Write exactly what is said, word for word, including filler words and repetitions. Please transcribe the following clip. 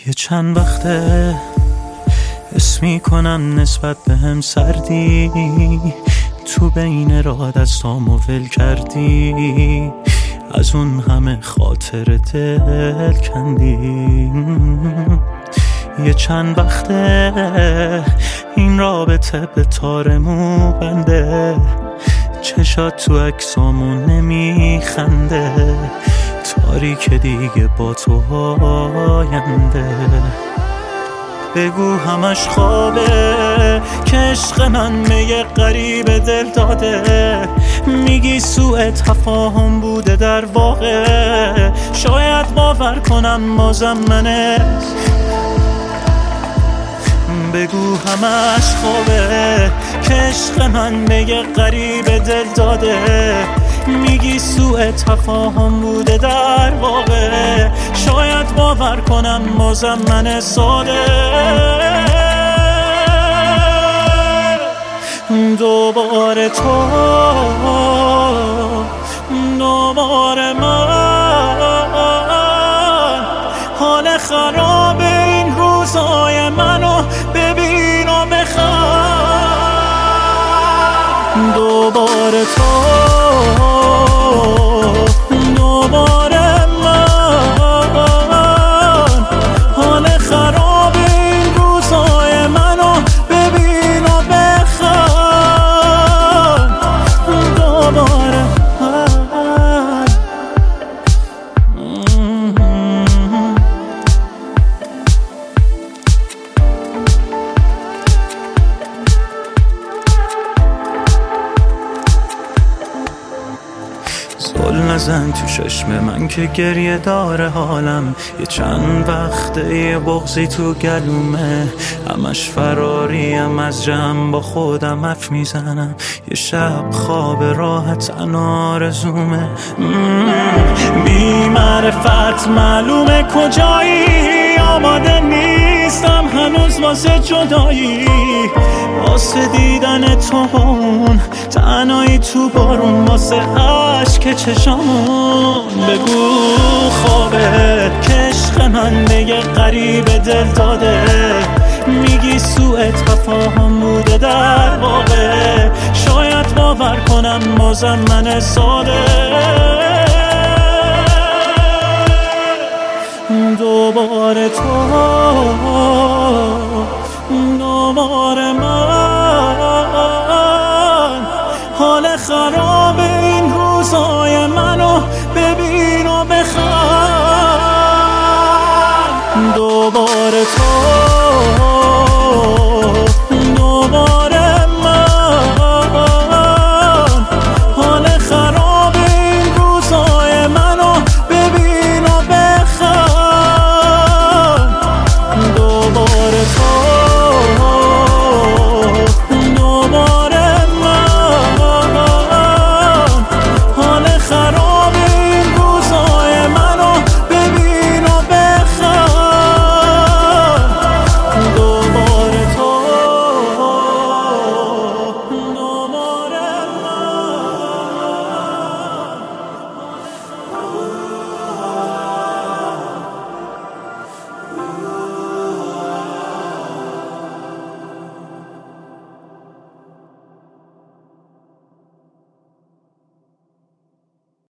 یه چند وقته حس میکنم نسبت به هم سردی، تو بین راه دستامو ول کردی، از اون همه خاطر دل کندی. یه چند وقته این رابطه به تار مو بنده، چشات تو عکسامون نمیخنده، تاریک دیگه با تو آینده. بگو همش خوابه که عشق من به یه غریب دل داده، میگی سوء تفاهم بوده در واقع، شاید باور کنم بازم منه. بگو همش خوابه که عشق من به یه غریب دل داده، میگی سوء تفاهم بوده در واقع، شاید باور کنم بازم من ساده. دوباره تو، دوباره من، حال خراب این روزای منو ببین و بخواه. دوباره تو، دوباره من، حال خراب این روزای منو ببین و بخواه. دوباره من. زل نزن تو چشم من که گریه داره حالم، یه چند وقته یه بغضی تو گلومه، همش فراریم از جمع با خودم حرف میزنم، یه شب خواب راحت آرزومه. بی معرفت معلومه کجایی، آماده نیستم هنوز واسه جدایی، واسه دیدن تو اون تنهایی تو بارون، واسه عشق چشامون. بگو خوابه که عشق من به یه غریب دل داده، میگی سوء تفاهم بوده در واقع، شاید باور کنم بازم من ساده. دوباره تو، دوباره من، حال خراب این روزای منو ببین و بخواه. دوباره تو، دوباره من، حال خراب این روزای منو ببین و بخواه. دوباره تو، دوباره من، حال خراب این روزای منو ببین و بخواه.